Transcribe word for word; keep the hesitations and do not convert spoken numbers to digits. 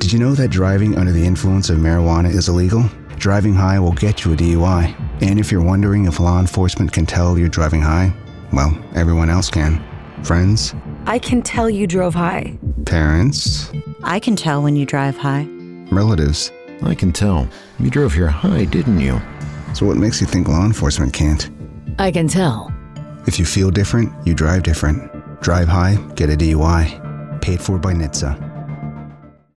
Did you know that driving under the influence of marijuana is illegal? Driving high will get you a D U I. And if you're wondering if law enforcement can tell you're driving high, well, everyone else can. Friends? I can tell you drove high. Parents? I can tell when you drive high. Relatives? I can tell. You drove here high, didn't you? So what makes you think law enforcement can't? I can tell. If you feel different, you drive different. Drive high, get a D U I. Paid for by N H T S A.